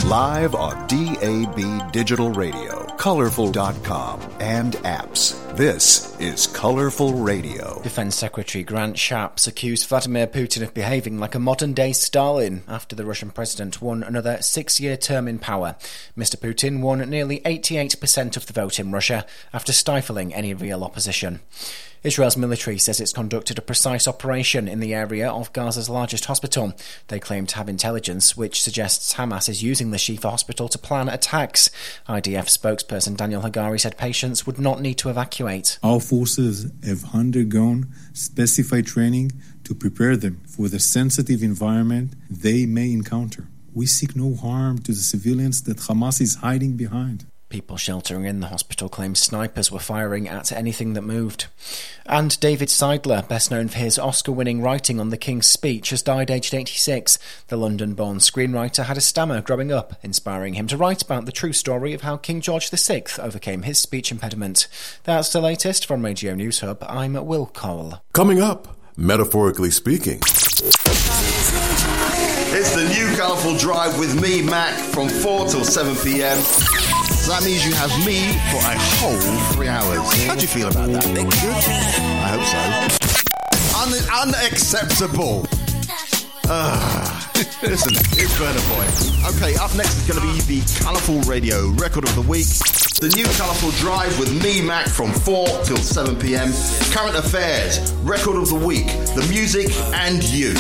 Live on DAB Digital Radio, Colorful.com, and apps. This is Colorful Radio. Defense Secretary Grant Shapps accused Vladimir Putin of behaving like a modern-day Stalin after the Russian president won another 6-year term in power. Mr. Putin won nearly 88% of the vote in Russia after stifling any real opposition. Israel's military says it's conducted a precise operation in the area of Gaza's largest hospital. They claim to have intelligence which suggests Hamas is using the Shifa hospital to plan attacks. IDF spokesperson Daniel Hagari said patients would not need to evacuate. Our forces have undergone specified training to prepare them for the sensitive environment they may encounter. We seek no harm to the civilians that Hamas is hiding behind. People sheltering in the hospital claimed snipers were firing at anything that moved. And David Seidler, best known for his Oscar-winning writing on the King's Speech, has died aged 86. The London-born screenwriter had a stammer growing up, inspiring him to write about the true story of how King George VI overcame his speech impediment. That's the latest from Radio News Hub. I'm Will Cole. Coming up, Metaphorically Speaking. It's the new Colourful Drive with me, Mac, from 4 till 7 p.m. So that means you have me for a whole 3 hours. How do you feel about that? Good? I hope so. Unacceptable. Listen, it's Burna Boy. Okay, up next is going to be the Colourful Radio Record of the Week. The new Colourful Drive with me, Mac, from 4 till 7 p.m. Current affairs, Record of the Week, the music, and you.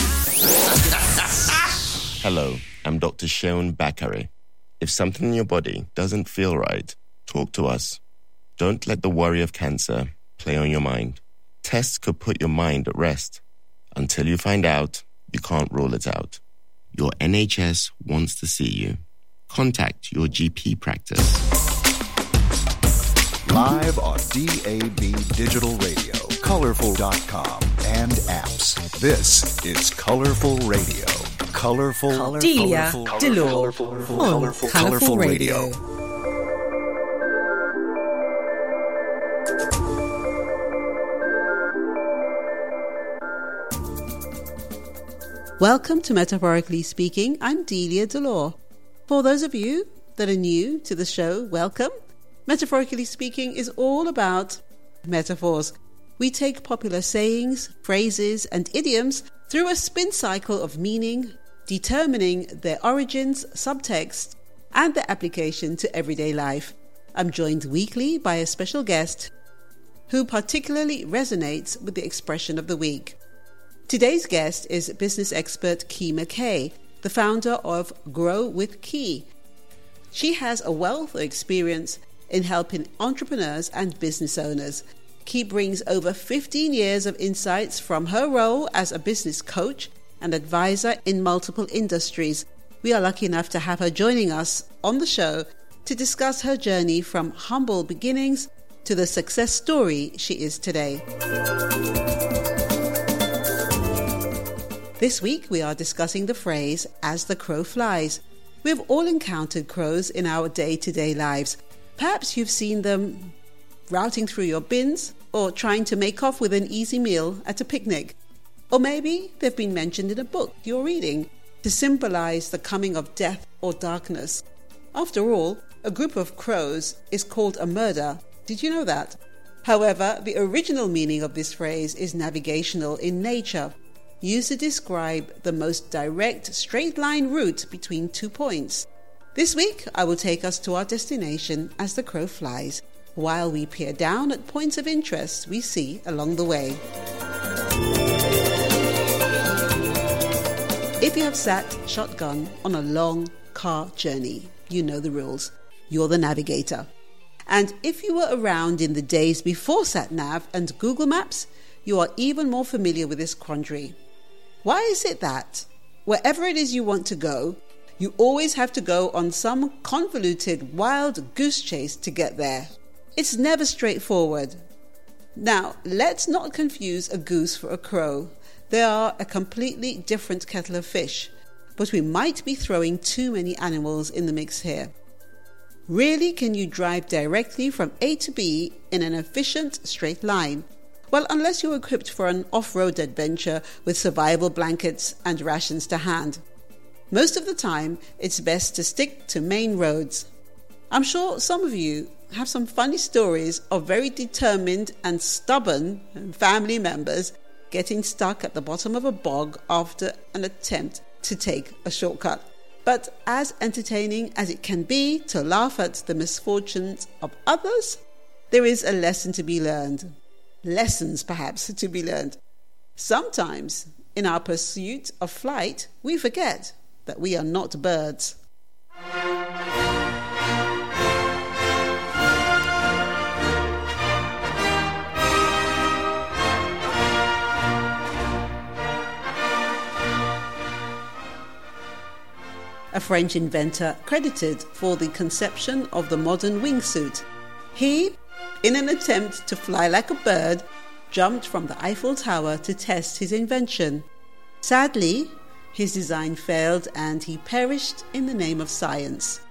Hello, I'm Dr. Sheon Bakare. If something in your body doesn't feel right, talk to us. Don't let the worry of cancer play on your mind. Tests could put your mind at rest. Until you find out, you can't rule it out. Your NHS wants to see you. Contact your GP practice. Live on DAB Digital Radio, Colorful.com, and apps. This is Colorful Radio. Colorful. Delia Delore on Colorful Radio. Welcome to Metaphorically Speaking. I'm Delia Delore. For those of you that are new to the show, welcome. Metaphorically Speaking is all about metaphors. We take popular sayings, phrases, and idioms through a spin cycle of meaning, determining their origins, subtext, and their application to everyday life. I'm joined weekly by a special guest who particularly resonates with the expression of the week. Today's guest is business expert Kee McKay, the founder of Grow with Kee. She has a wealth of experience in helping entrepreneurs and business owners. Kee brings over 15 years of insights from her role as a business coach and advisor in multiple industries. We are lucky enough to have her joining us on the show to discuss her journey from humble beginnings to the success story she is today. This week we are discussing the phrase, as the crow flies. We've all encountered crows in our day-to-day lives. Perhaps you've seen them routing through your bins or trying to make off with an easy meal at a picnic. Or maybe they've been mentioned in a book you're reading to symbolize the coming of death or darkness. After all, a group of crows is called a murder. Did you know that? However, the original meaning of this phrase is navigational in nature, used to describe the most direct straight-line route between 2 points. This week, I will take us to our destination as the crow flies, while we peer down at points of interest we see along the way. If you have sat shotgun on a long car journey, you know the rules. You're the navigator. And if you were around in the days before SatNav and Google Maps, you are even more familiar with this quandary. Why is it that wherever it is you want to go, you always have to go on some convoluted wild goose chase to get there? It's never straightforward. Now, let's not confuse a goose for a crow. They are a completely different kettle of fish, but we might be throwing too many animals in the mix here. Rarely can you drive directly from A to B in an efficient straight line. Well, unless you're equipped for an off-road adventure with survival blankets and rations to hand. Most of the time, it's best to stick to main roads. I'm sure some of you have some funny stories of very determined and stubborn family members getting stuck at the bottom of a bog after an attempt to take a shortcut. But as entertaining as it can be to laugh at the misfortunes of others, there is a lesson to be learned. Lessons, perhaps, to be learned. Sometimes, in our pursuit of flight, we forget that we are not birds. A French inventor credited for the conception of the modern wingsuit. He, in an attempt to fly like a bird, jumped from the Eiffel Tower to test his invention. Sadly, his design failed and he perished in the name of science.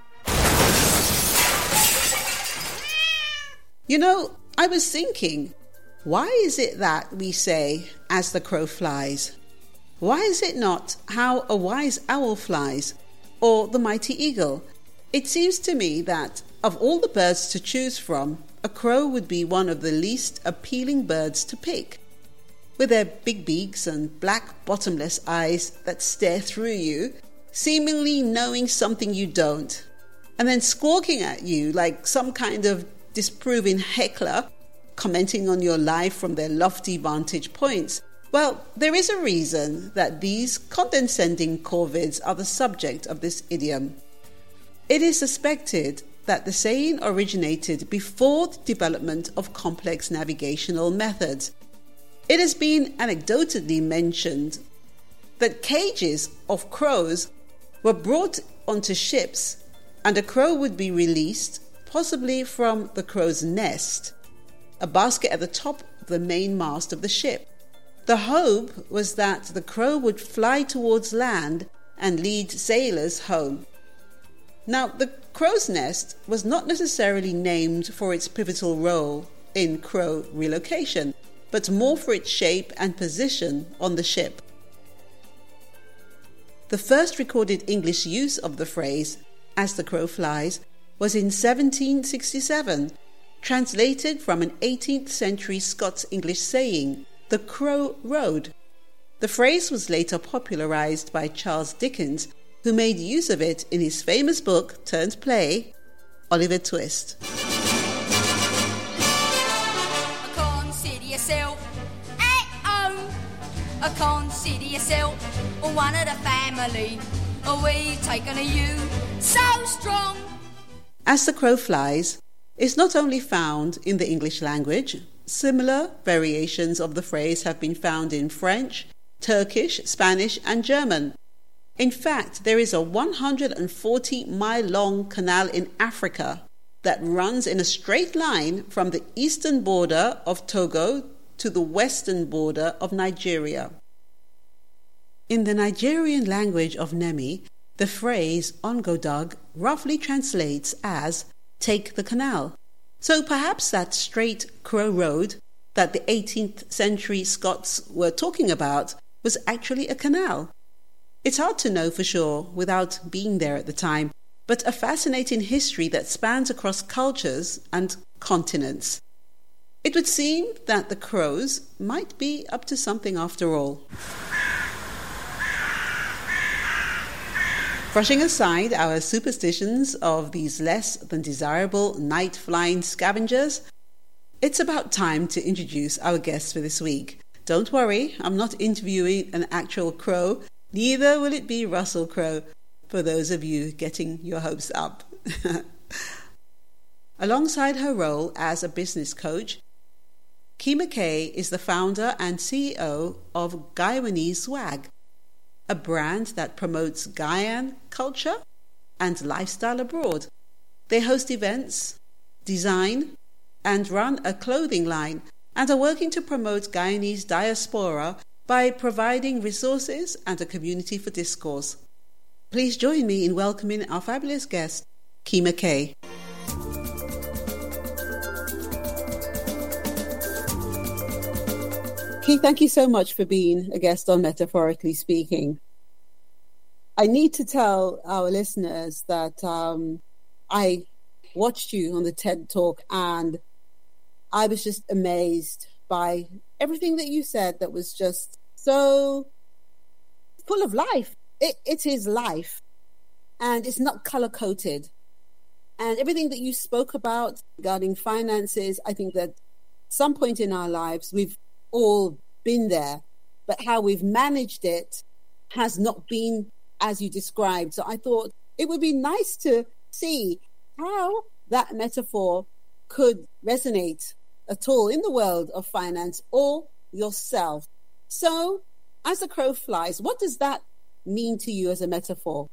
You know, I was thinking, why is it that we say, as the crow flies? Why is it not how a wise owl flies, or the mighty eagle? It seems to me that of all the birds to choose from, a crow would be one of the least appealing birds to pick. With their big beaks and black bottomless eyes that stare through you, seemingly knowing something you don't, and then squawking at you like some kind of disproving heckler, commenting on your life from their lofty vantage points. Well, there is a reason that these condescending corvids are the subject of this idiom. It is suspected that the saying originated before the development of complex navigational methods. It has been anecdotally mentioned that cages of crows were brought onto ships and a crow would be released, possibly from the crow's nest, a basket at the top of the main mast of the ship. The hope was that the crow would fly towards land and lead sailors home. Now, the crow's nest was not necessarily named for its pivotal role in crow relocation, but more for its shape and position on the ship. The first recorded English use of the phrase, "as the crow flies," was in 1767, translated from an 18th century Scots-English saying, "The crow rode." The phrase was later popularized by Charles Dickens, who made use of it in his famous book turned play, Oliver Twist. Consider yourself at home. Consider yourself one of the family. We've taken to you so strong. As the Crow Flies is not only found in the English language. Similar variations of the phrase have been found in French, Turkish, Spanish, and German. In fact, there is a 140-mile-long canal in Africa that runs in a straight line from the eastern border of Togo to the western border of Nigeria. In the Nigerian language of Nemi, the phrase "ongodug" roughly translates as "take the canal." So perhaps that straight crow road that the 18th century Scots were talking about was actually a canal. It's hard to know for sure without being there at the time, but a fascinating history that spans across cultures and continents. It would seem that the crows might be up to something after all. Brushing aside our superstitions of these less than desirable night-flying scavengers, it's about time to introduce our guest for this week. Don't worry, I'm not interviewing an actual crow, neither will it be Russell Crowe, for those of you getting your hopes up. Alongside her role as a business coach, Kima Kay is the founder and CEO of Guywanese Swag, a brand that promotes Guyana culture and lifestyle abroad. They host events, design, and run a clothing line, and are working to promote Guyanese diaspora by providing resources and a community for discourse. Please join me in welcoming our fabulous guest, Kima Kay. Kay, thank you so much for being a guest on Metaphorically Speaking. I need to tell our listeners that I watched you on the TED Talk, and I was just amazed by everything that you said that was just so full of life. It is life, and it's not color-coded. And everything that you spoke about regarding finances, I think that at some point in our lives, we've all been there, but how we've managed it has not been as you described. So I thought it would be nice to see how that metaphor could resonate at all in the world of finance or yourself. So as the crow flies, what does that mean to you as a metaphor?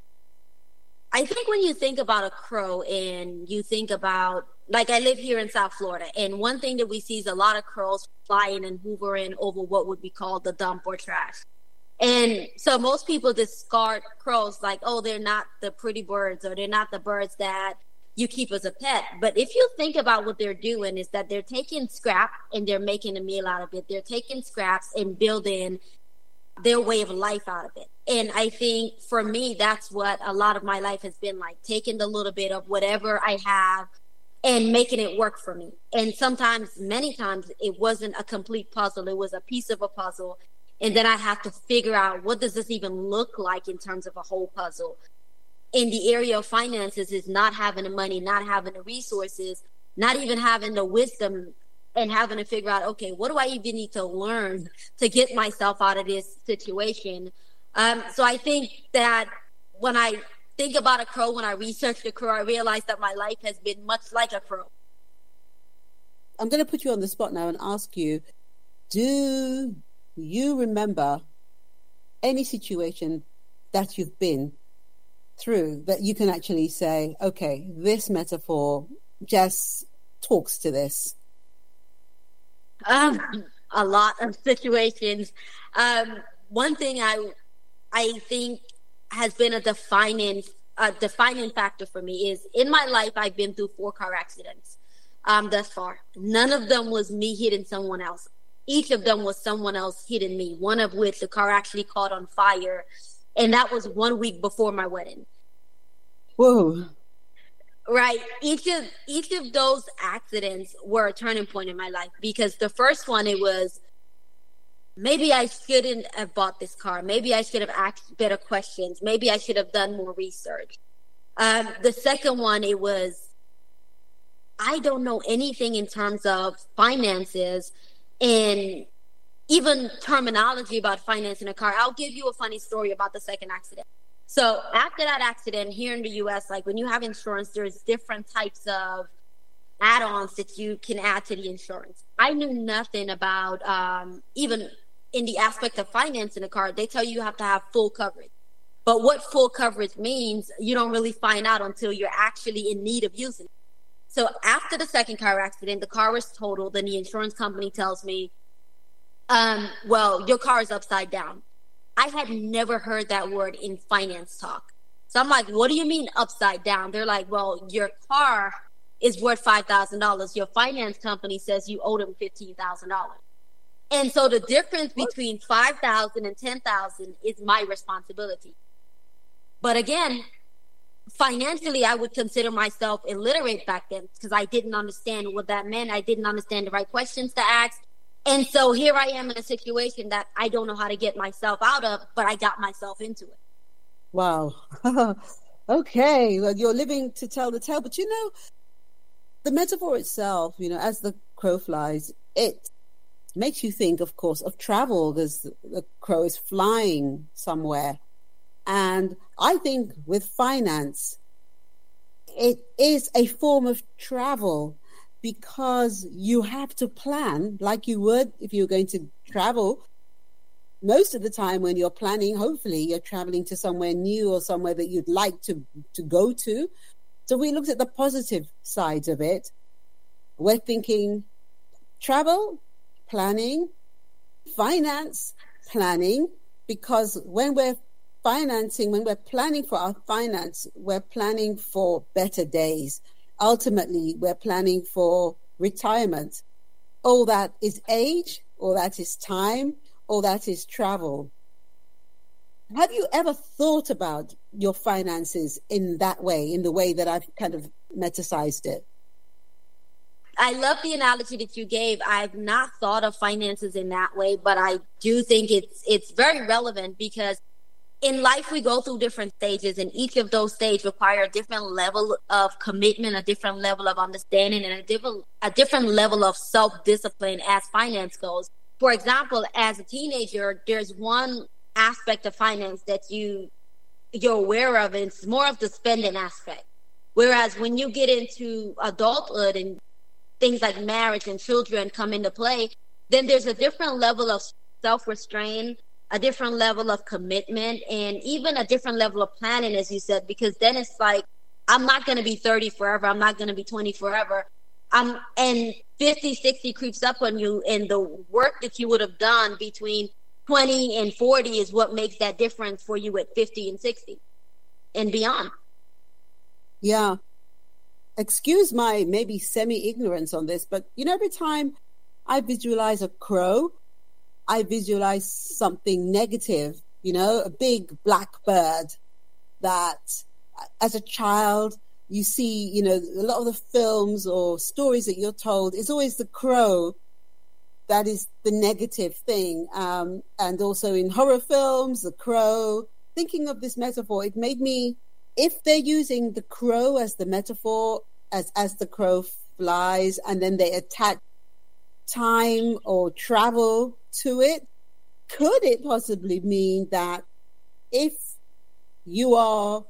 I think when you think about a crow and you think about, like, I live here in South Florida, and one thing that we see is a lot of crows flying and hovering over what would be called the dump or trash. And so most people discard crows like, oh, they're not the pretty birds, or they're not the birds that you keep as a pet. But if you think about what they're doing, is that they're taking scrap and they're making a meal out of it. They're taking scraps and building their way of life out of it. And I think for me, that's what a lot of my life has been like, taking the little bit of whatever I have and making it work for me. And sometimes, many times, it wasn't a complete puzzle. It was a piece of a puzzle. And then I have to figure out, what does this even look like in terms of a whole puzzle? In the area of finances, is not having the money, not having the resources, not even having the wisdom, and having to figure out, okay, what do I even need to learn to get myself out of this situation? So I think that when I think about a crow, when I research the crow, I realize that my life has been much like a crow. I'm going to put you on the spot now and ask you, do you remember any situation that you've been through that you can actually say, okay, this metaphor just talks to this? A lot of situations. One thing I think has been a defining factor for me is, in my life, I've been through 4 car accidents thus far. None of them was me hitting someone else. Each of them was someone else hitting me, one of which the car actually caught on fire. And that was 1 week before my wedding. Whoa. Right. Each of those accidents were a turning point in my life, because the first one, it was, maybe I shouldn't have bought this car. Maybe I should have asked better questions. Maybe I should have done more research. The second one, it was, I don't know anything in terms of finances and even terminology about financing a car. I'll give you a funny story about the second accident. So after that accident, here in the U.S., like, when you have insurance, there's different types of add-ons that you can add to the insurance. I knew nothing about, even in the aspect of financing a car, they tell you have to have full coverage. But what full coverage means, you don't really find out until you're actually in need of using it. So after the second car accident, the car was totaled, and the insurance company tells me, well, your car is upside down. I had never heard that word in finance talk. So I'm like, what do you mean upside down? They're like, well, your car is worth $5,000. Your finance company says you owe them $15,000. And so the difference between $5,000 and $10,000 is my responsibility. But again, financially, I would consider myself illiterate back then, because I didn't understand what that meant. I didn't understand the right questions to ask. And so here I am in a situation that I don't know how to get myself out of, but I got myself into it. Wow. Okay. Well, you're living to tell the tale. But, the metaphor itself, as the crow flies, it makes you think, of course, of travel, because the crow is flying somewhere. And I think with finance, it is a form of travel, because you have to plan like you would if you were going to travel. Most of the time when you're planning, hopefully you're traveling to somewhere new or somewhere that you'd like to go to. So we looked at the positive sides of it. We're thinking travel, planning, finance, planning, because when we're planning for our finance, we're planning for better days. Ultimately, we're planning for retirement. All that is age, all that is time, all that is travel. have you ever thought about your finances in that way, in the way that I've kind of metasized it? I love the analogy that you gave. I've not thought of finances in that way, but I do think it's very relevant, because in life we go through different stages, and each of those stages require a different level of commitment, a different level of understanding, and a different level of self-discipline as finance goes. For example, as a teenager, there's one aspect of finance that you're aware of, and it's more of the spending aspect. Whereas when you get into adulthood and things like marriage and children come into play, then there's a different level of self-restraint, a different level of commitment, and even a different level of planning, as you said, because then it's like, I'm not going to be 30 forever. I'm not going to be 20 forever. And 50, 60 creeps up on you, and the work that you would have done between 20 and 40 is what makes that difference for you at 50 and 60 and beyond. Yeah. Excuse my maybe semi-ignorance on this, but every time I visualize a crow, I visualize something negative, a big black bird that as a child you see, a lot of the films or stories that you're told, it's always the crow that is the negative thing. And also in horror films, the crow, thinking of this metaphor, it made me, if they're using the crow as the metaphor, as the crow flies, and then they attach time or travel to it, could it possibly mean that if you are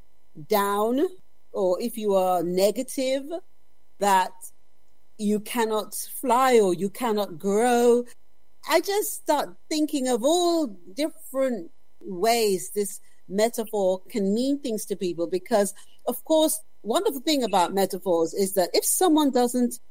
down or if you are negative, that you cannot fly or you cannot grow? I just start thinking of all different ways this metaphor can mean things to people, because of course wonderful thing about metaphors is that if someone doesn't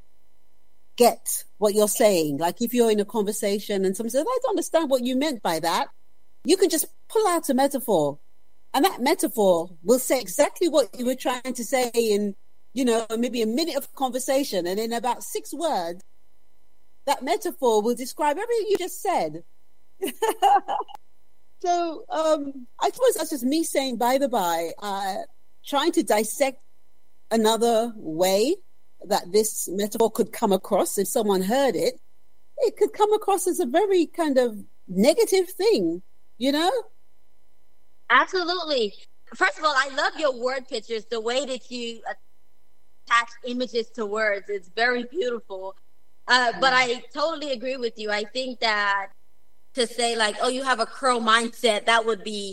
get what you're saying, like if you're in a conversation and someone says, I don't understand what you meant by that, you can just pull out a metaphor, and that metaphor will say exactly what you were trying to say in, maybe a minute of conversation, and in about 6 words, that metaphor will describe everything you just said. So I suppose that's just me saying, by the by, trying to dissect another way that this metaphor could come across. If someone heard it, it could come across as a very kind of negative thing, Absolutely. First of all, I love your word pictures. The way that you attach images to words is very beautiful. But I totally agree with you. I think that to say like, oh, you have a crow mindset, that would be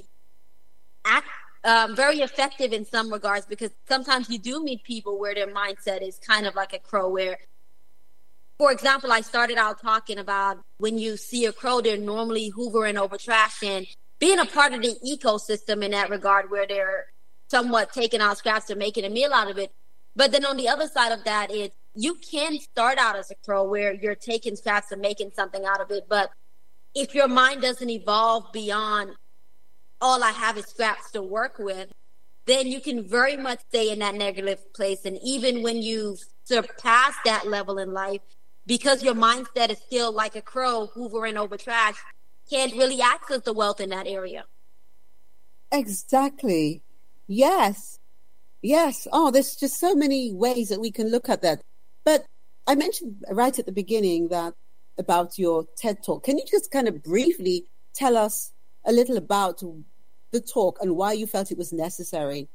very effective in some regards, because sometimes you do meet people where their mindset is kind of like a crow, where, for example, I started out talking about when you see a crow, they're normally hoovering over trash and being a part of the ecosystem in that regard, where they're somewhat taking out scraps and making a meal out of it. But then on the other side of that is, you can start out as a crow where you're taking scraps and making something out of it. But if your mind doesn't evolve beyond all I have is scraps to work with, then you can very much stay in that negative place. And even when you surpass that level in life, because your mindset is still like a crow hoovering over trash, can't really access the wealth in that area. Exactly. Yes. Oh, there's just so many ways that we can look at that. But I mentioned right at the beginning about your TED Talk. Can you just kind of briefly tell us a little about the talk and why you felt it was necessary?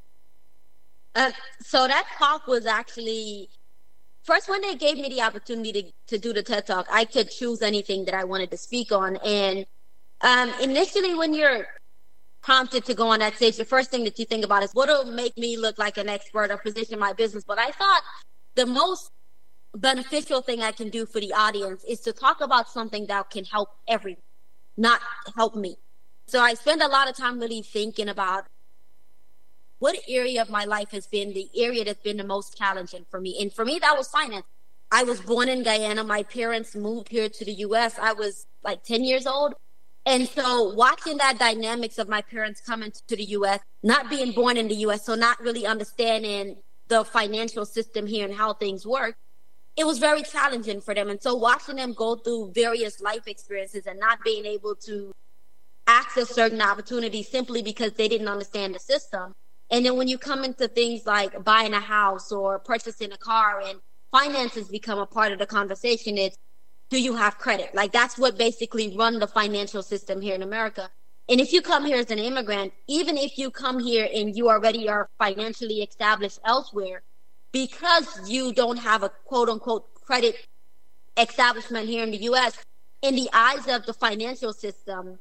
So that talk was actually, first, when they gave me the opportunity to do the TED Talk, I could choose anything that I wanted to speak on. And initially, when you're prompted to go on that stage, the first thing that you think about is, what'll make me look like an expert or position my business? But I thought the most beneficial thing I can do for the audience is to talk about something that can help everyone, not help me. So I spend a lot of time really thinking about what area of my life has been the area that's been the most challenging for me. And for me, that was finance. I was born in Guyana. My parents moved here to the U.S. I was like 10 years old. And so watching that dynamics of my parents coming to the U.S., not being born in the U.S., so not really understanding the financial system here and how things work, it was very challenging for them. And so watching them go through various life experiences and not being able to access certain opportunities simply because they didn't understand the system. And then when you come into things like buying a house or purchasing a car and finances become a part of the conversation, it's, do you have credit? Like, that's what basically run the financial system here in America. And if you come here as an immigrant, even if you come here and you already are financially established elsewhere, because you don't have a quote unquote credit establishment here in the U.S., in the eyes of the financial system,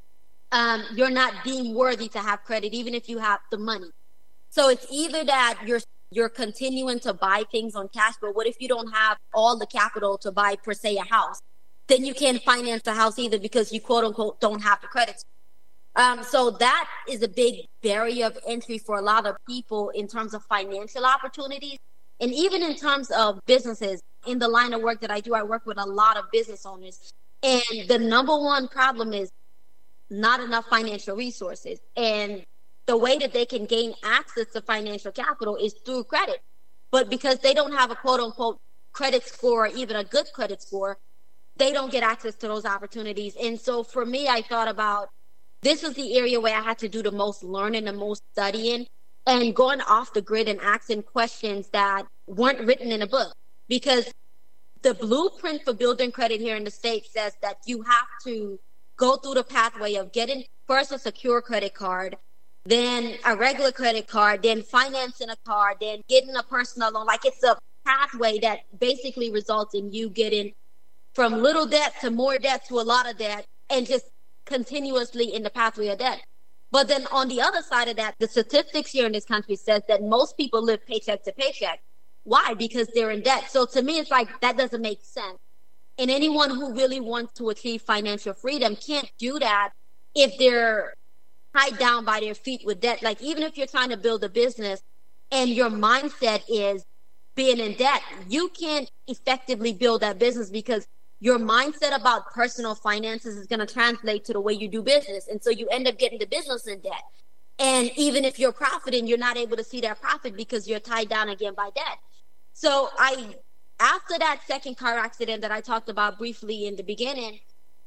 you're not deemed worthy to have credit, even if you have the money. So it's either that you're continuing to buy things on cash, but what if you don't have all the capital to buy, per se, a house? Then you can't finance the house either because you, quote unquote, don't have the credit. So that is a big barrier of entry for a lot of people in terms of financial opportunities. And even in terms of businesses, in the line of work that I do, I work with a lot of business owners. And the number one problem is not enough financial resources. And the way that they can gain access to financial capital is through credit. But because they don't have a quote unquote credit score, or even a good credit score, they don't get access to those opportunities. And so for me, I thought about, this was the area where I had to do the most learning, the most studying, and going off the grid and asking questions that weren't written in a book. Because the blueprint for building credit here in the States says that you have to go through the pathway of getting first a secure credit card, then a regular credit card, then financing a car, then getting a personal loan. Like, it's a pathway that basically results in you getting from little debt to more debt to a lot of debt, and just continuously in the pathway of debt. But then on the other side of that, the statistics here in this country says that most people live paycheck to paycheck. Why? Because they're in debt. So to me, it's like, that doesn't make sense. And anyone who really wants to achieve financial freedom can't do that if they're tied down by their feet with debt. Like, even if you're trying to build a business and your mindset is being in debt, you can't effectively build that business because your mindset about personal finances is going to translate to the way you do business. And so you end up getting the business in debt. And even if you're profiting, you're not able to see that profit because you're tied down again by debt. So after that second car accident that I talked about briefly in the beginning,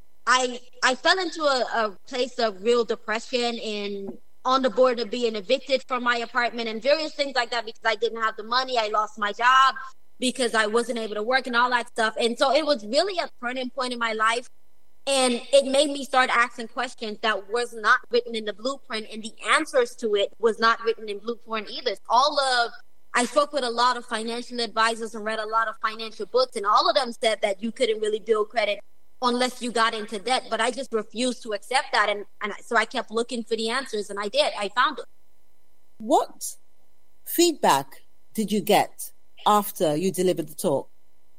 I fell into a place of real depression and on the border of being evicted from my apartment and various things like that because I didn't have the money. I lost my job because I wasn't able to work and all that stuff. And so it was really a turning point in my life. And it made me start asking questions that was not written in the blueprint, and the answers to it was not written in blueprint either. I spoke with a lot of financial advisors and read a lot of financial books, and all of them said that you couldn't really build credit unless you got into debt. But I just refused to accept that. And so I kept looking for the answers, and I did. I found it. What feedback did you get after you delivered the talk?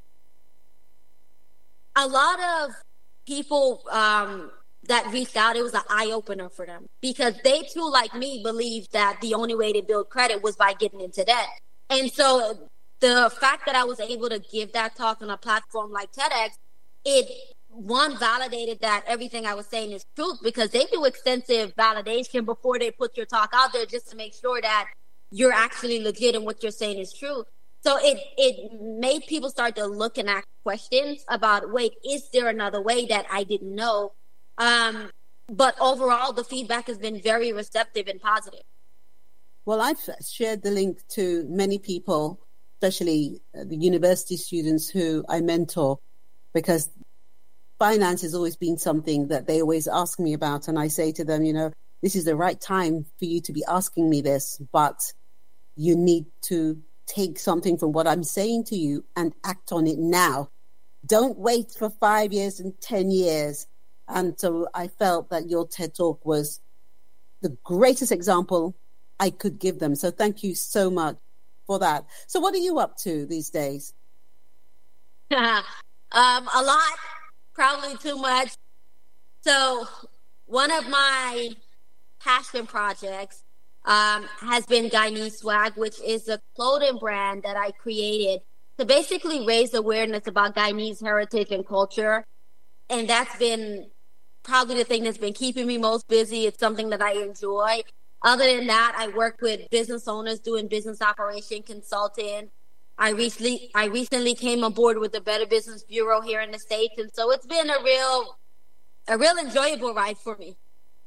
A lot of people that reached out, it was an eye-opener for them because they too, like me, believed that the only way to build credit was by getting into debt. And so the fact that I was able to give that talk on a platform like TEDx, it validated that everything I was saying is truth, because they do extensive validation before they put your talk out there just to make sure that you're actually legit and what you're saying is true. So it made people start to look and ask questions about, wait, is there another way that I didn't know? But overall, the feedback has been very receptive and positive. Well, I've shared the link to many people, especially the university students who I mentor, because finance has always been something that they always ask me about. And I say to them, this is the right time for you to be asking me this, but you need to take something from what I'm saying to you and act on it now. Don't wait for 5 years and 10 years. And so I felt that your TED Talk was the greatest example I could give them. So thank you so much for that. So what are you up to these days? A lot, probably too much. So one of my passion projects has been Guyanese Swag, which is a clothing brand that I created to basically raise awareness about Guyanese heritage and culture. And that's been probably the thing that's been keeping me most busy. It's something that I enjoy. Other than that, I work with business owners doing business operation consulting. I recently came on board with the Better Business Bureau here in the States. And so it's been a real enjoyable ride for me.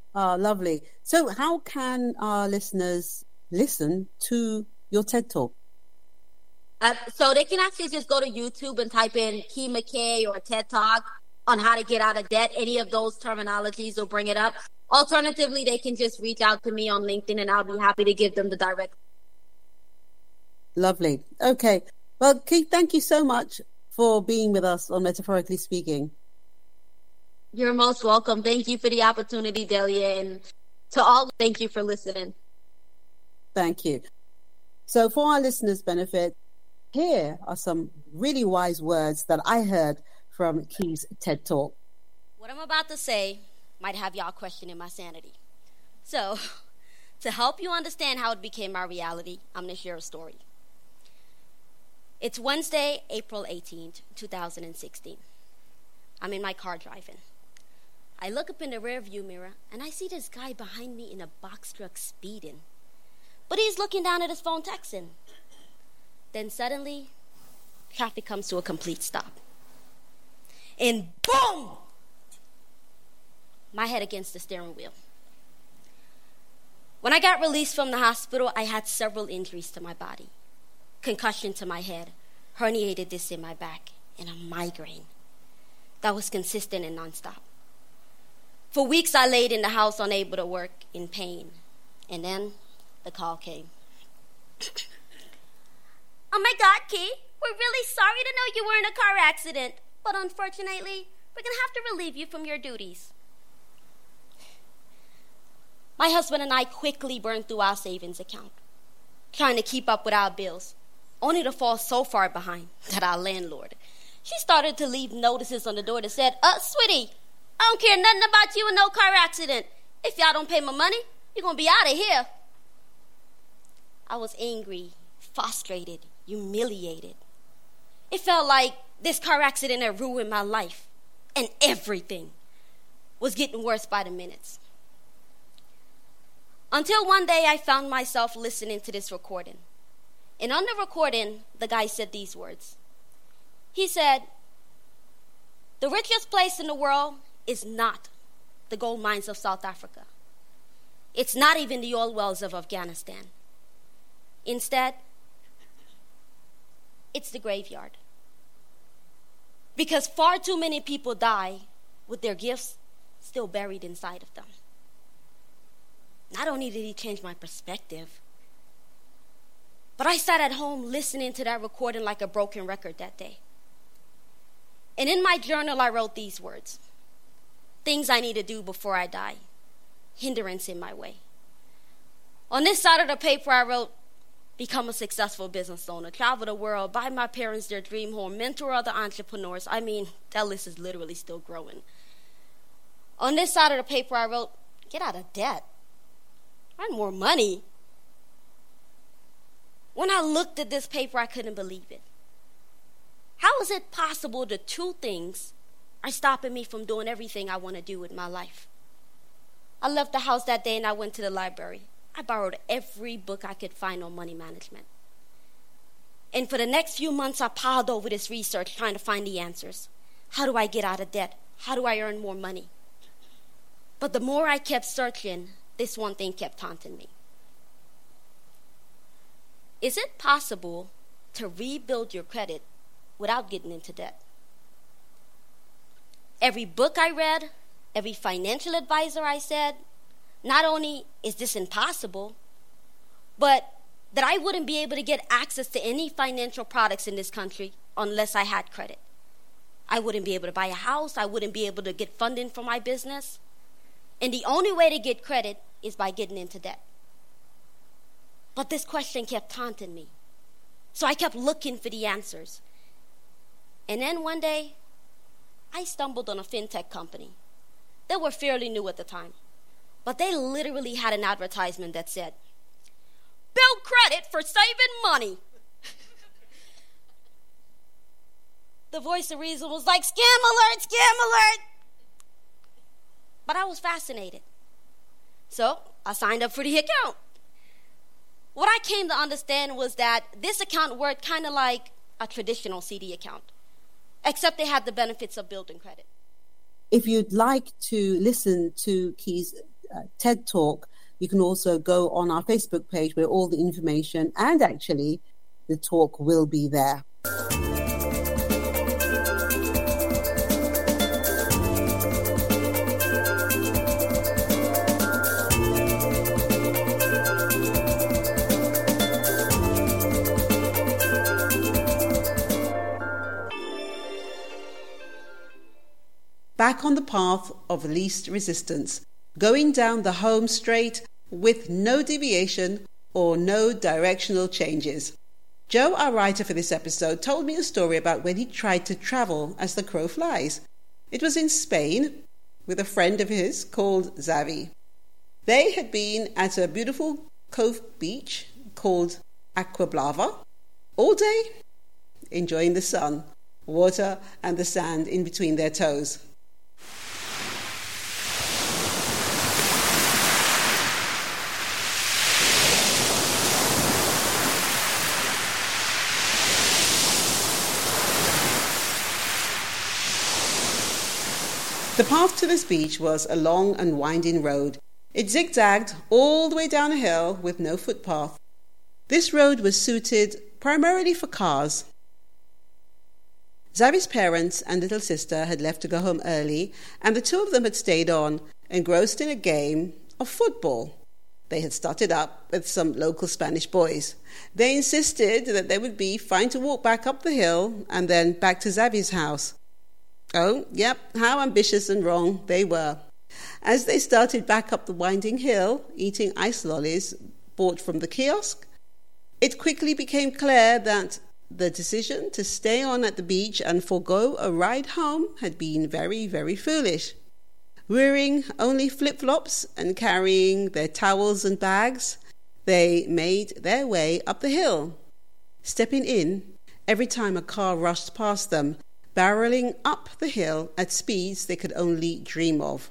Lovely. So how can our listeners listen to your TED Talk? So they can actually just go to YouTube and type in Key McKay or TED Talk on how to get out of debt. Any of those terminologies will bring it up. Alternatively, they can just reach out to me on LinkedIn and I'll be happy to give them the direct. Lovely. Okay. Well, Keith, thank you so much for being with us on Metaphorically Speaking. You're most welcome. Thank you for the opportunity, Delia. And to all, thank you for listening. Thank you. So for our listeners' benefit, here are some really wise words that I heard from Keith's TED Talk. What I'm about to say might have y'all questioning my sanity. So, to help you understand how it became my reality, I'm going to share a story. It's Wednesday, April 18th, 2016. I'm in my car driving. I look up in the rearview mirror and I see this guy behind me in a box truck speeding. But he's looking down at his phone texting. Then suddenly, traffic comes to a complete stop. And boom! My head against the steering wheel. When I got released from the hospital, I had several injuries to my body. Concussion to my head, herniated disc in my back, and a migraine that was consistent and nonstop. For weeks, I laid in the house unable to work in pain. And then the call came. Oh my God, Key, we're really sorry to know you were in a car accident, but unfortunately, we're going to have to relieve you from your duties. My husband and I quickly burned through our savings account, trying to keep up with our bills, only to fall so far behind that our landlord, she started to leave notices on the door that said, sweetie, I don't care nothing about you and no car accident. If y'all don't pay my money, you're going to be out of here. I was angry, frustrated, humiliated. It felt like this car accident had ruined my life, and everything was getting worse by the minutes. Until one day I found myself listening to this recording. And on the recording, the guy said these words. He said, "The richest place in the world is not the gold mines of South Africa. It's not even the oil wells of Afghanistan. Instead, it's the graveyard. Because far too many people die with their gifts still buried inside of them." Not only did he change my perspective, but I sat at home listening to that recording like a broken record that day. And in my journal, I wrote these words. Things I need to do before I die. Hindrance in my way. On this side of the paper, I wrote, become a successful business owner, travel the world, buy my parents their dream home, mentor other entrepreneurs. I mean, that list is literally still growing. On this side of the paper, I wrote, get out of debt. Earn more money. When I looked at this paper, I couldn't believe it. How is it possible the two things are stopping me from doing everything I want to do with my life? I left the house that day and I went to the library. I borrowed every book I could find on money management. And for the next few months, I piled over this research trying to find the answers. How do I get out of debt? How do I earn more money? But the more I kept searching, this one thing kept taunting me. Is it possible to rebuild your credit without getting into debt? Every book I read, every financial advisor I said, not only is this impossible, but that I wouldn't be able to get access to any financial products in this country unless I had credit. I wouldn't be able to buy a house. I wouldn't be able to get funding for my business. And the only way to get credit is by getting into debt. But this question kept taunting me. So I kept looking for the answers. And then one day, I stumbled on a fintech company. They were fairly new at the time. But they literally had an advertisement that said, build credit for saving money. The voice of reason was like, scam alert, scam alert. But I was fascinated. So I signed up for the account. What I came to understand was that this account worked kind of like a traditional CD account, except they had the benefits of building credit. If you'd like to listen to Key's TED Talk, you can also go on our Facebook page where all the information and actually the talk will be there. Back on the path of least resistance, going down the home straight with no deviation or no directional changes. Joe, our writer for this episode, told me a story about when he tried to travel as the crow flies. It was in Spain with a friend of his called Xavi. They had been at a beautiful cove beach called Aquablava all day, enjoying the sun, water and the sand in between their toes. The path to this beach was a long and winding road. It zigzagged all the way down a hill with no footpath. This road was suited primarily for cars. Xavi's parents and little sister had left to go home early, and the two of them had stayed on, engrossed in a game of football. They had started up with some local Spanish boys. They insisted that they would be fine to walk back up the hill and then back to Xavi's house. Oh, yep, how ambitious and wrong they were. As they started back up the winding hill, eating ice lollies bought from the kiosk, it quickly became clear that the decision to stay on at the beach and forego a ride home had been very, very foolish. Wearing only flip-flops and carrying their towels and bags, they made their way up the hill, stepping in every time a car rushed past them, barreling up the hill at speeds they could only dream of.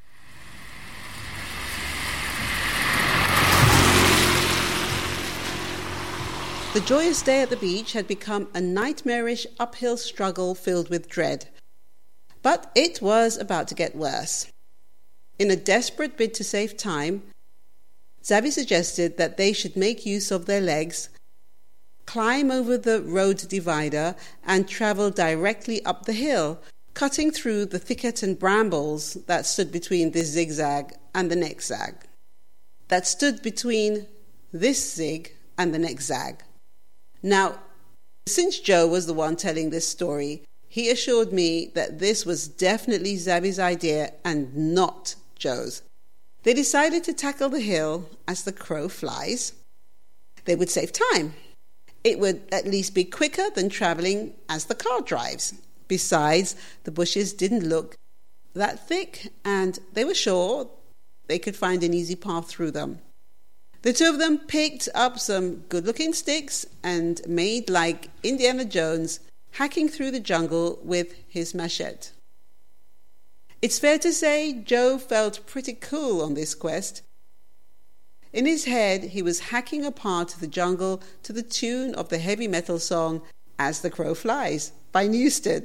The joyous day at the beach had become a nightmarish uphill struggle filled with dread. But it was about to get worse. In a desperate bid to save time, Xavi suggested that they should make use of their legs, climb over the road divider and travel directly up the hill, cutting through the thicket and brambles that stood between this zigzag and the next zag, that stood between this zig and the next zag. Now, since Joe was the one telling this story, he assured me that this was definitely Xavi's idea and not Joe's. They decided to tackle the hill as the crow flies. They would save time. It would at least be quicker than traveling as the car drives. Besides, the bushes didn't look that thick, and they were sure they could find an easy path through them. The two of them picked up some good-looking sticks and made like Indiana Jones, hacking through the jungle with his machete. It's fair to say Joe felt pretty cool on this quest. In his head, he was hacking apart the jungle to the tune of the heavy metal song As the Crow Flies by Newsted.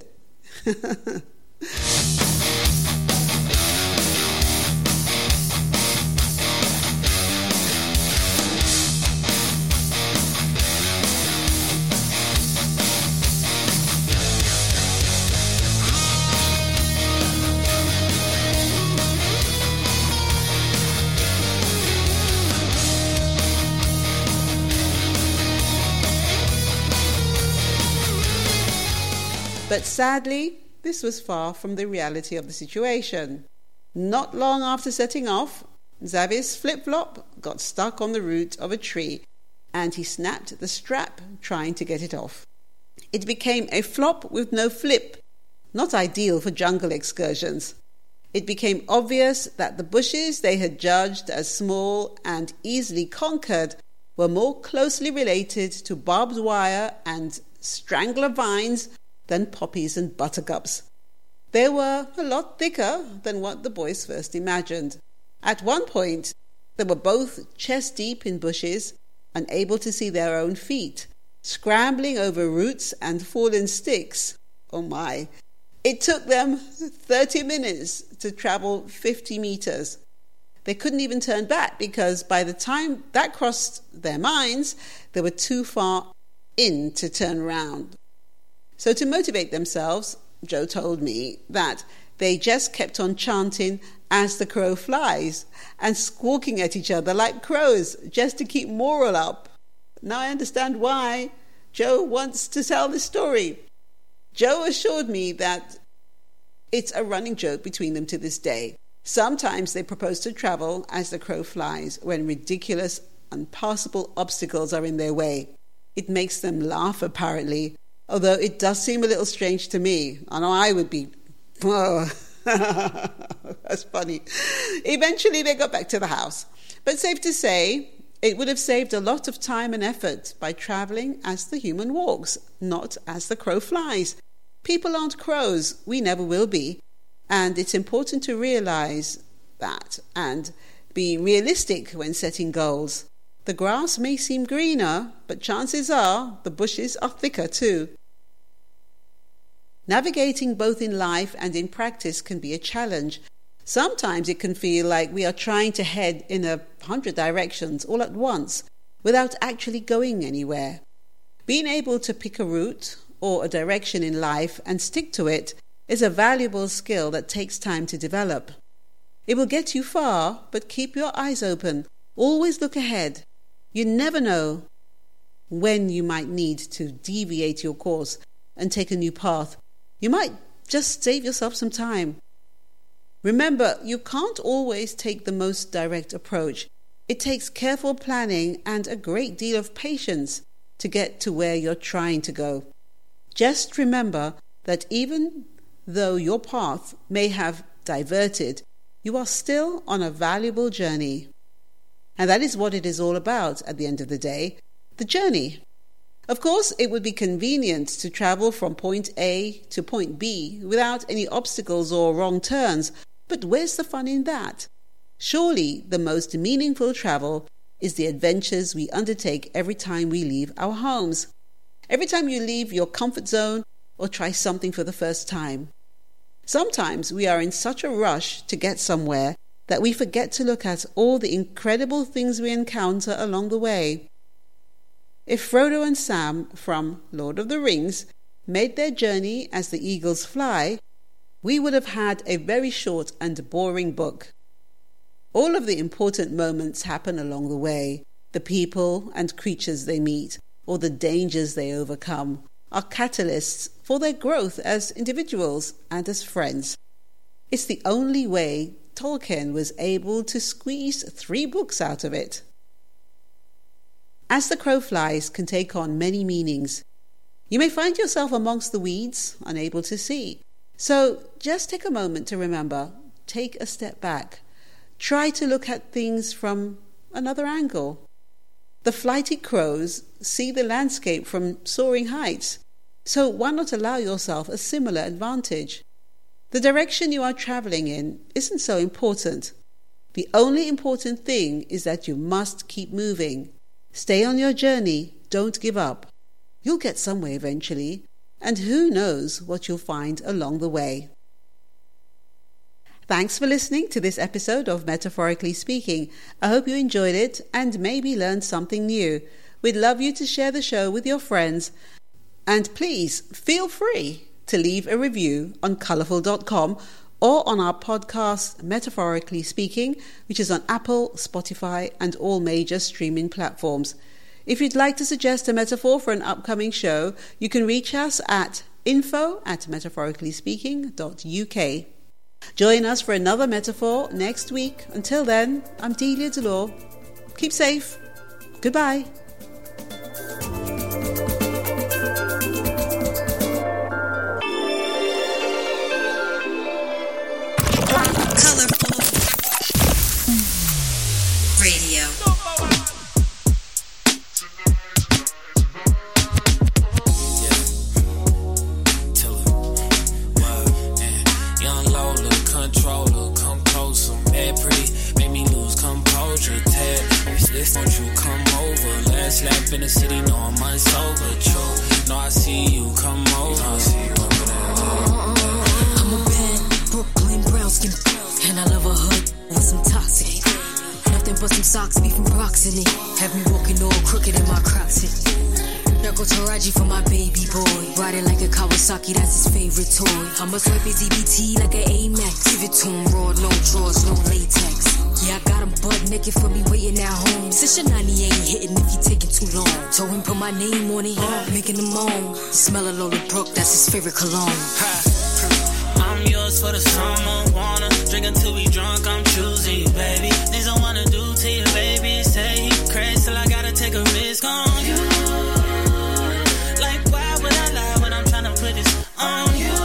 But sadly, this was far from the reality of the situation. Not long after setting off, Xavi's flip-flop got stuck on the root of a tree, and he snapped the strap trying to get it off. It became a flop with no flip, not ideal for jungle excursions. It became obvious that the bushes they had judged as small and easily conquered were more closely related to barbed wire and strangler vines than poppies and buttercups. They were a lot thicker than what the boys first imagined. At one point, they were both chest-deep in bushes, unable to see their own feet, scrambling over roots and fallen sticks. Oh my! It took them 30 minutes to travel 50 meters. they couldn't even turn back because by the time that crossed their minds, they were too far in to turn around. So to motivate themselves, Joe told me that they just kept on chanting "As the crow flies" and squawking at each other like crows just to keep morale up. Now I understand why Joe wants to tell this story. Joe assured me that it's a running joke between them to this day. Sometimes they propose to travel as the crow flies when ridiculous, unpassable obstacles are in their way. It makes them laugh, apparently, although it does seem a little strange to me. I know I would be, oh, that's funny. Eventually they got back to the house. But safe to say, it would have saved a lot of time and effort by traveling as the human walks, not as the crow flies. People aren't crows. We never will be. And it's important to realize that and be realistic when setting goals. The grass may seem greener, but chances are the bushes are thicker too. Navigating both in life and in practice can be a challenge. Sometimes it can feel like we are trying to head in 100 directions all at once without actually going anywhere. Being able to pick a route or a direction in life and stick to it is a valuable skill that takes time to develop. It will get you far, but keep your eyes open. Always look ahead. You never know when you might need to deviate your course and take a new path. You might just save yourself some time. Remember, you can't always take the most direct approach. It takes careful planning and a great deal of patience to get to where you're trying to go. Just remember that even though your path may have diverted, you are still on a valuable journey. And that is what it is all about at the end of the day, the journey. Of course, it would be convenient to travel from point A to point B without any obstacles or wrong turns, but where's the fun in that? Surely the most meaningful travel is the adventures we undertake every time we leave our homes. Every time you leave your comfort zone or try something for the first time. Sometimes we are in such a rush to get somewhere that we forget to look at all the incredible things we encounter along the way. If Frodo and Sam from Lord of the Rings made their journey as the eagles fly, we would have had a very short and boring book. All of the important moments happen along the way. The people and creatures they meet, or the dangers they overcome, are catalysts for their growth as individuals and as friends. It's the only way Tolkien was able to squeeze 3 books out of it. As the Crow Flies can take on many meanings. You may find yourself amongst the weeds, unable to see. So just take a moment to remember, take a step back. Try to look at things from another angle. The flighty crows see the landscape from soaring heights, so why not allow yourself a similar advantage? The direction you are traveling in isn't so important. The only important thing is that you must keep moving. Stay on your journey, don't give up. You'll get somewhere eventually, and who knows what you'll find along the way. Thanks for listening to this episode of Metaphorically Speaking. I hope you enjoyed it and maybe learned something new. We'd love you to share the show with your friends. And please feel free to leave a review on colourful.com or on our podcast Metaphorically Speaking, which is on Apple, Spotify and all major streaming platforms. If you'd like to suggest a metaphor for an upcoming show, you can reach us at info@metaphoricallyspeaking.uk. Join us for another metaphor next week. Until then, I'm Delia Delore. Keep safe. Goodbye. Colourful Radio. Controller, come closer, mad pretty, make me lose composure. Ted, this won't you come over? Last lap in the city, no I'm unsober. True, no I see you, come over. No, I see you over there. I'm a bad Brooklyn brown skin, and I love a hood with some toxic. but some socks be from Proxony. Have me walking all crooked in my Crocs. Now go Taraji for my baby boy. Riding like a Kawasaki, that's his favorite toy. I must wipe his EBT like an Amex. Give it to him raw, no drawers, no latex. Yeah, I got him butt naked for me waiting at home. Since your 90 ain't hitting if he taking too long. Told him put my name on it, making him moan. The smell of Lola Brooke, that's his favorite cologne. I'm yours for the summer, wanna drink until we drunk, I'm choosing you, baby. Things I wanna do to you, baby. Say you crazy till I gotta take a risk on you. Like why would I lie when I'm trying to put this on you,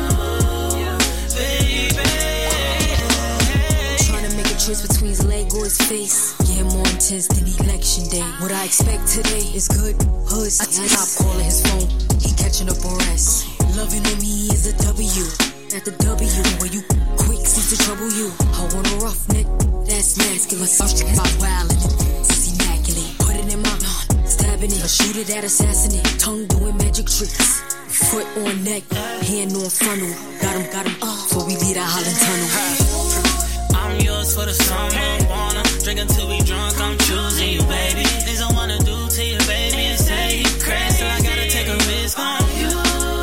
baby? Trying to make a choice between his leg or his face. Yeah, more intense than election day. What I expect today is good hoods. I stop calling his phone, he catching up on rest. Loving on me is a W. At the W, where you quick seems to trouble you. I want a roughneck, that's masculine. My wild and it's immaculate. Put it in my stabbing it, shoot it at assassinate. Tongue doing magic tricks. Foot on neck, hand on funnel. Got him, before we leave that Holland tunnel. I'm yours for the summer, wanna drink until we drunk, I'm choosing you, baby. Things I wanna do to you, baby. Say you crazy till I gotta take a risk on you.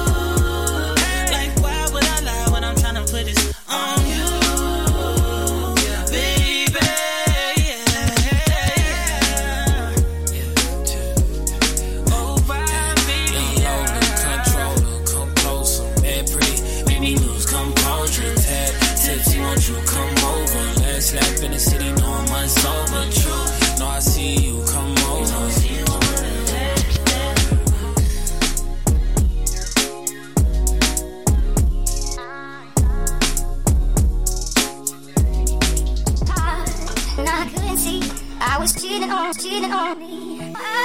Slap in the city, no I'm sober, true. No, I see you, come over. I couldn't see, I was cheating on me.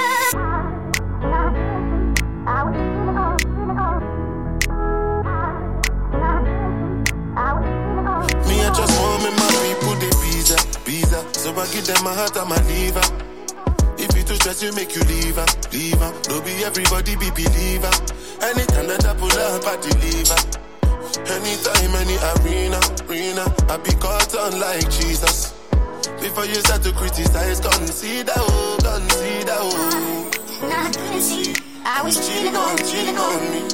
Me, I just want me my people, they visa. So I give them my heart and my liver. If you too stress, you make you leave her. Don't be everybody be believer. Anytime that I pull up, I deliver. Anytime, any arena, I be caught on like Jesus. Before you start to criticize, consider, oh. I couldn't see, I was cheating on me.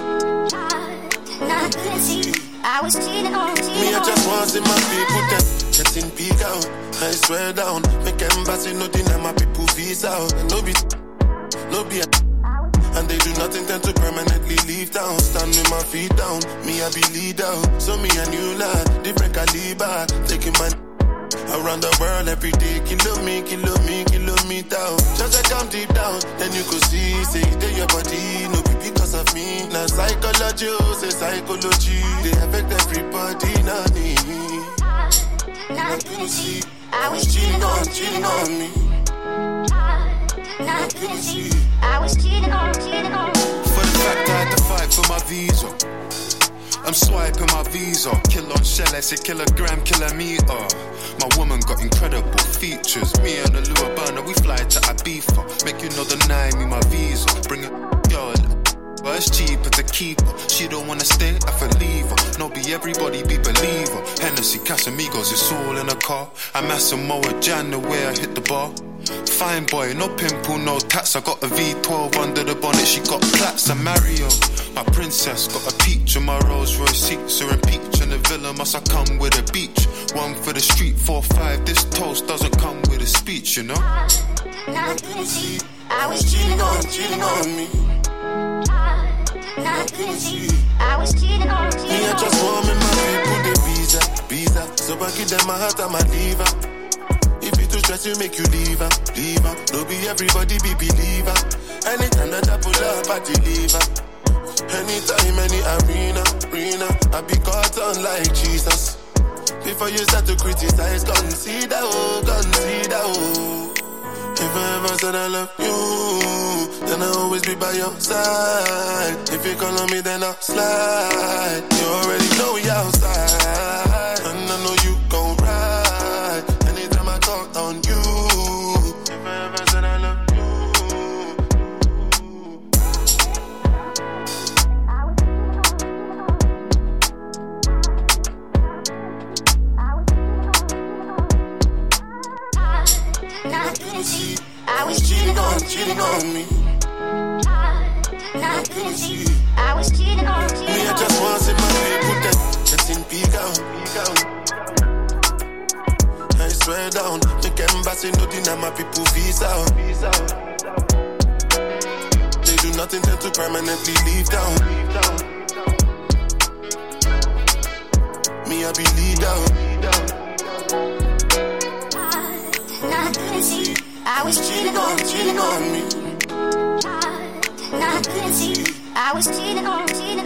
I couldn't see, I was cheating on me. Me, I just want to see my people them getting big out. I swear down, make embassy no deny my people visa out. And no be, and they do not intend to permanently leave town. Stand with my feet down, me I be lead out. So me a new lad, different caliber, taking my around the world every day, kilometer. Just like I'm deep down, then you could see, say they your body, no be because of me. Now psychology, say psychology, they affect everybody, not me. I couldn't see, I was cheating on me. I couldn't see, I was cheating on. For the fact I had to fight for my visa, I'm swiping my visa. Kill on shell, I say kilogram, kilometer. My woman got incredible features. Me and the Lua burner, we fly to Ibiza. Make you know the nine, me my visa. Bring it, girl. But it's cheaper to keep her. She don't wanna stay, I feel leave her. No be everybody be believer. Hennessy, Casamigos, it's all in a car. I'm Asamoah Jan, the way I hit the bar. Fine boy, no pimple, no tats. I got a V12 under the bonnet, she got plaits. I'm Mario, my princess, got a peach on my Rolls Royce seats. Her and peach in the villa, must I come with a beach? One for the street, 4-5, this toast doesn't come with a speech, you know? I couldn't see, I was cheating on me. I couldn't see, I was cheating on. Me, I just want me my people, they visa. So I give them my heart and my liver. If you too stress, you make you leave her. Don't be everybody be believer. Anytime that I pull up, I deliver. Anytime, any arena, I be caught on like Jesus. Before you start to criticize, consider, oh. If I ever said I love you, then I'll always be by your side. If you call on me, then I'll slide. You already know we outside, and I know you gon' ride. Anytime I call on you, if I ever said I love you. I couldn't see. I was cheating on, Me, I just want to see my people that in peak out. I swear down, make embassy no deny my people visa. They do not intend to permanently leave town. Me, I be leader. I couldn't see. I was cheating on me. I couldn't see. I was cheating on.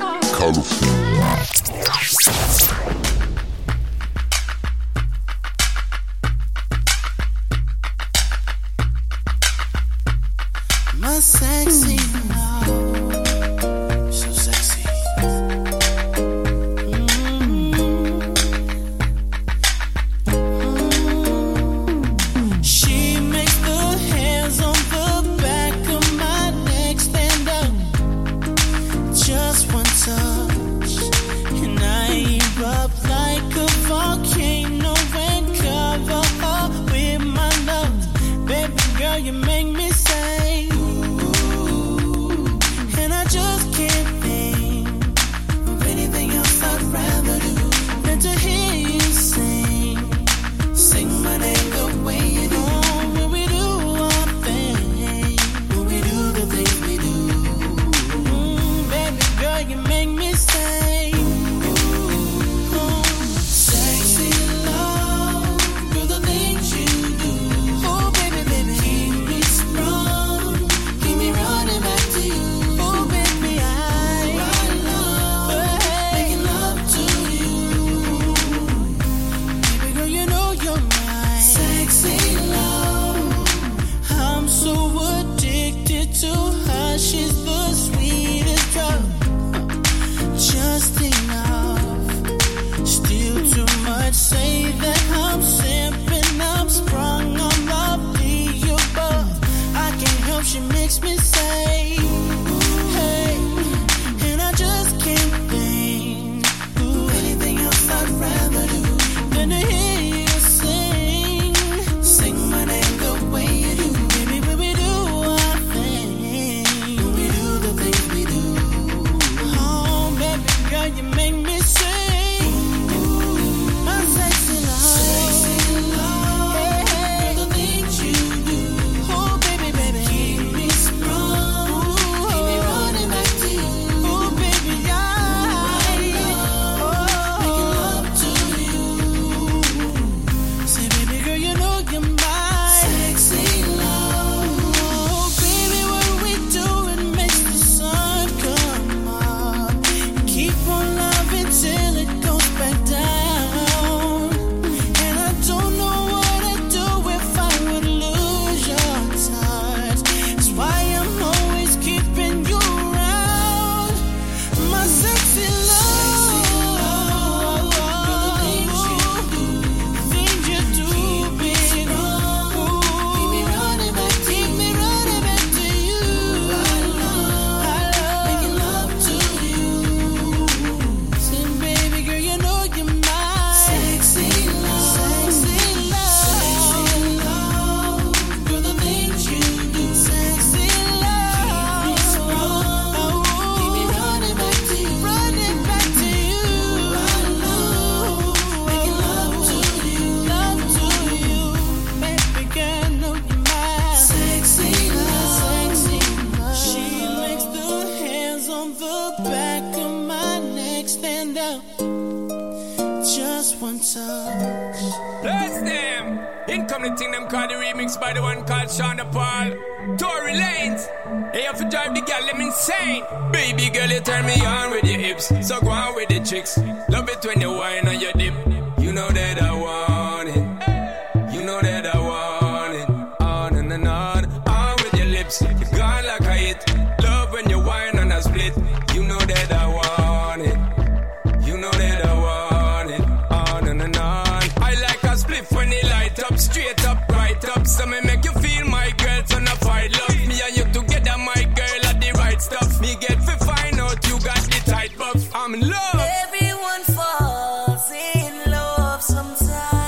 My sexy love, so sexy. She makes the hairs on the back of my neck stand up. Just one touch, and I erupt like a volcano and cover up with my love. Baby girl, you make me say. And I just can't think of anything else I'd rather do than to hear you sing my name the way you do. When we do our thing, when we do the things we do, baby girl, you make me say, sexy love, do the things you do. Oh baby, baby, keep me sprung, keep me running back to you. Oh baby, making love to you. Baby girl, you know you're mine. Sexy love, I'm so addicted to her. She's the sweetest drug, just enough, still too much. Say that I'm simping, I'm sprung on the above. I can't help, she makes me say, hey, and I just can't think anything else I'd rather do than to hear you sing my name the way you do. Baby, when we do our thing, when we do the things we do. Oh, baby girl, you make me sing my sexy love, hey, the things you do. Oh, baby, baby, keep me sprung, keep me running back to you. Oh, baby, making love to you. Say, baby girl, you know you're my sexy love. Oh, baby, what we do, it makes the sun come up. Keep on loving till it goes back down. And I don't know what I'd do if I would lose your touch. That's why I'm always keeping you around. My sexy love, the things you do, baby. Keep me running back to you. I love making love to you. Say, baby girl, you know you're my sexy love, do the things you do. Sexy love, keep me sprung, keep me running back to you. I love making love to you. Baby girl, know you're my sexy love. She makes the hands on the back of my neck stand up. Just one touch. Bless them. Income the thing them call the remix by the one called Sean Paul. Tory Lanez. Hey, you have to drive the girl, them insane. Baby girl, you turn me on with your hips. So go on with the tricks. Love it when you whine on your dip. You know that I want it. You know that I want it. On and on with your lips. You gone like a hit. Love when you whine on a split. You know that I want it. You know that I want it. On and on. I like a split when it light up, straight up, right up. So me make you feel my girl, so no fight love. Me and you together, my girl, at the right stuff. Me get to find out you got the tight buff. I'm in love. Everyone falls in love sometimes.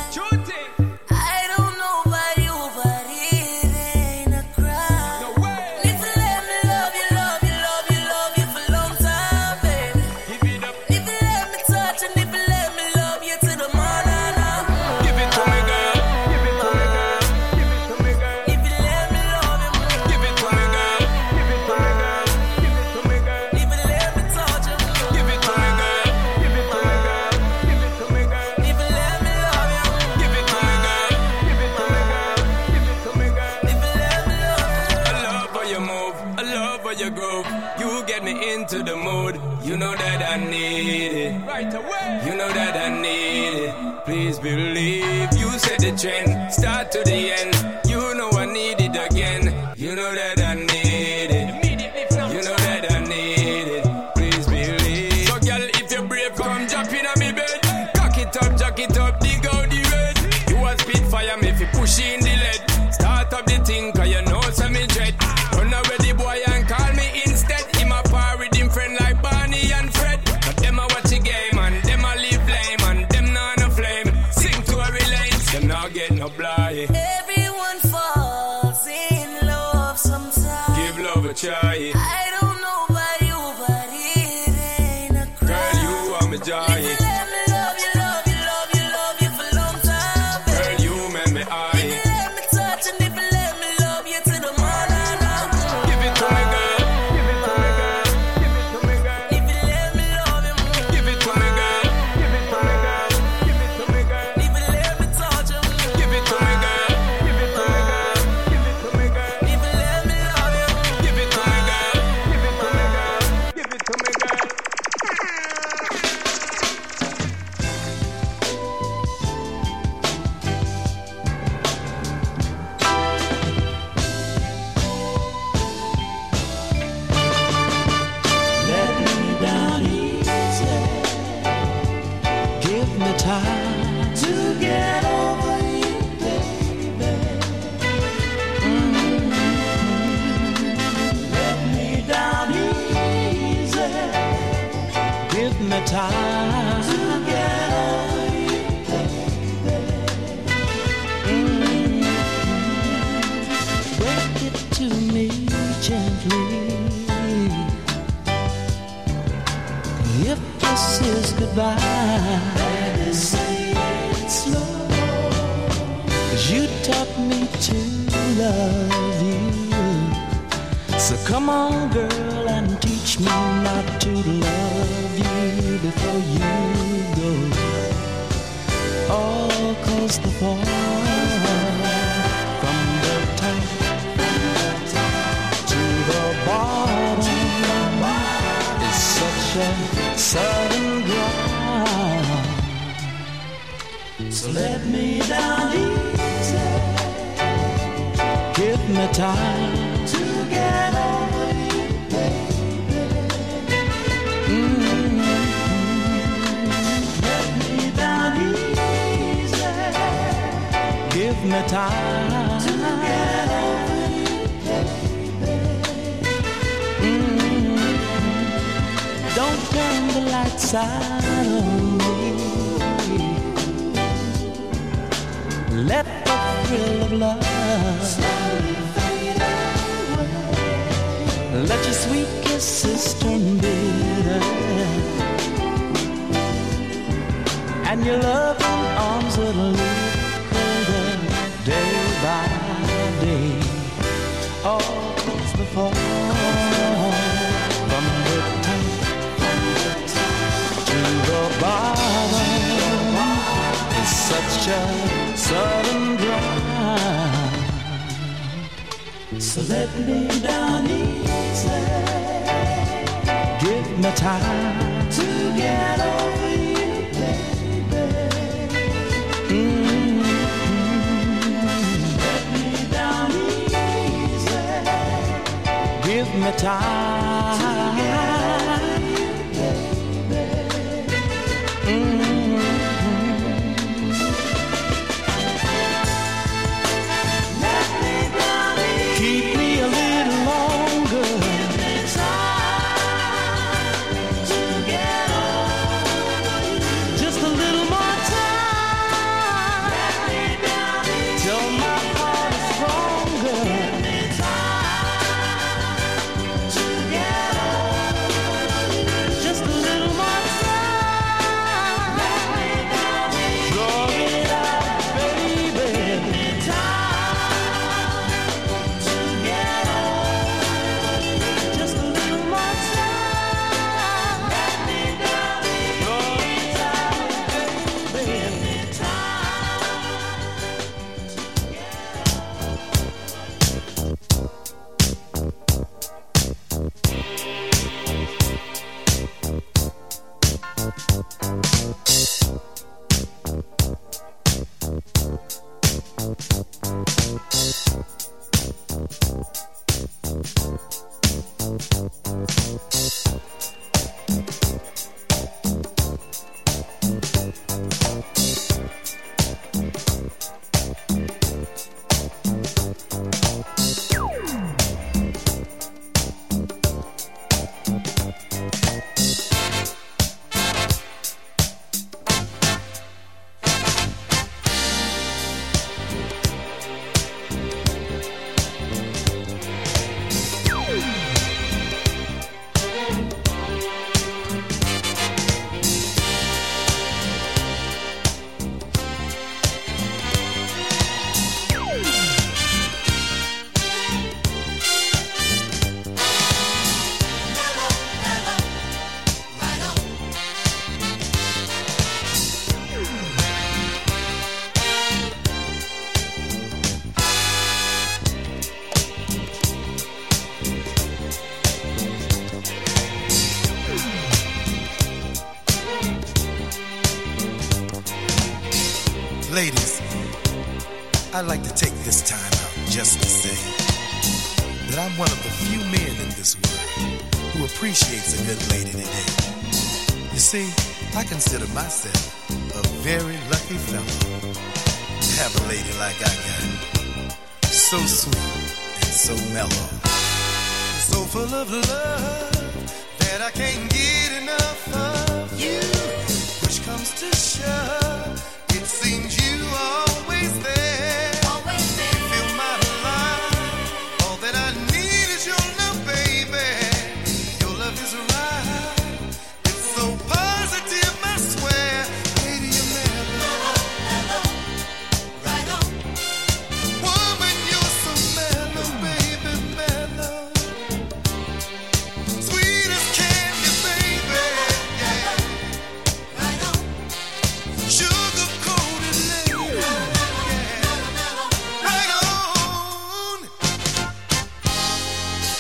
love how you groove. You get me into the mood. You know that I need it. Right away. You know that I need it. Please believe. You set the trend. Start to the end. You know I need it again. You know that I need it. You know that I need it. Please believe. So girl, if you're brave, come jump in on me bed. Cock it up, dig out the red. You a spit fire, me fi push in the lead. Start up the thing, cause you know some me dread. Run away the boy and call me instead. Him a par with him friend like Barney and Fred. But them a watch the game and them a live lame and them not no flame. Sing to a relate, them not get no blind. Everyone falls in love sometimes. Give love a try. I don't know about you, but it ain't a crime. Girl, you are my joy. Let me love you for a long time, baby. Girl, you make me high. If you let me touch and if you let me love you to the morning. Give it to me, girl. Give it to me, girl. Give it to me, girl. If you let me love you, give it to me, girl. Give it to me, girl. Give it to me, girl. if you let me touch you, Give it to me, girl. Give it to me, girl. Give it to me, girl. if you let me love you, Give it to me, girl. Give it to me, girl. Give it to me, girl. Let me down easy. Give me time to get over you, baby. Let me down easy. Give me time to get over you, baby. Break it to me gently. If this is goodbye, baby, say it slow. 'Cause you taught me to love you. So come on, girl, and teach me not to love you before you go. Oh, 'cause the fall from the top to the bottom is such a sudden drop. So let me down easy. Give me time to get over you, baby. Let me down easy. Give me time to get over you, baby. Don't turn the lights out on me. Let the thrill of love slowly fade away. Let your sweet kisses turn bitter, and your loving arms will live colder day by day. Oh, 'cause the fall from the top to the bottom is such a sudden drop. So let me down easy. Give me time to get over you, baby. Let me down easy. Give me time to get over you, baby. Keep me a little longer. Just a little more time. Till my heart is stronger. Ladies, I'd like to take this time out just to say that I'm one of the few men in this world who appreciates a good lady today. You see, I consider myself a very lucky fellow to have a lady like I got. So sweet and so mellow. So full of love that I can't get enough of you. Push comes to shove, it seems you are